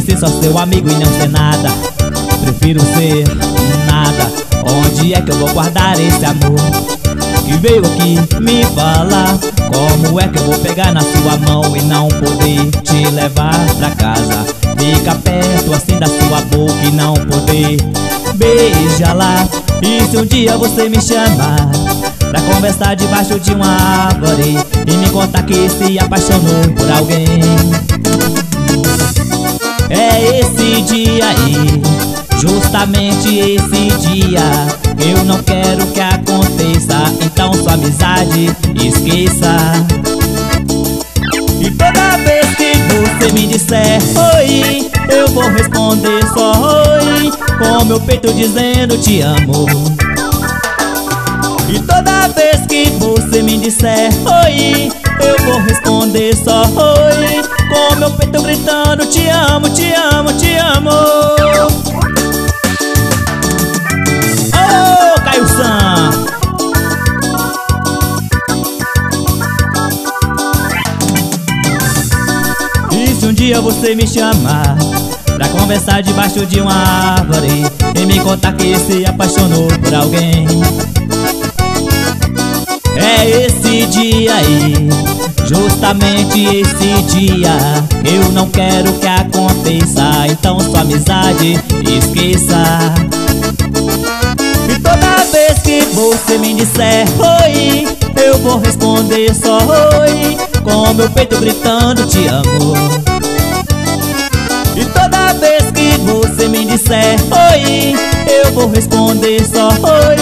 ser só seu amigo e não ser nada. Prefiro ser nada. Onde é que eu vou guardar esse amor que veio aqui me falar? Como é que eu vou pegar na sua mão e não poder te levar pra casa? Fica perto assim da sua boca e não poder beijar lá. E se um dia você me chamar pra conversar debaixo de uma árvore e me contar que se apaixonou por alguém, é esse dia aí, justamente esse dia, eu não quero que aconteça. Então sua amizade esqueça. E toda vez que você me disser oi, eu vou responder só oi, com meu peito dizendo te amo. E toda vez que você me disser oi, eu vou responder só oi, com meu peito gritando te amo, te amo, te amo. Oh, Caio San! E se um dia você me chamar pra conversar debaixo de uma árvore e me contar que se apaixonou por alguém, é esse dia aí, justamente esse dia, eu não quero que aconteça. Então sua amizade esqueça. E toda vez que você me disser oi, eu vou responder só oi, com meu peito gritando te amo. E toda vez que você me disser oi, eu vou responder só oi,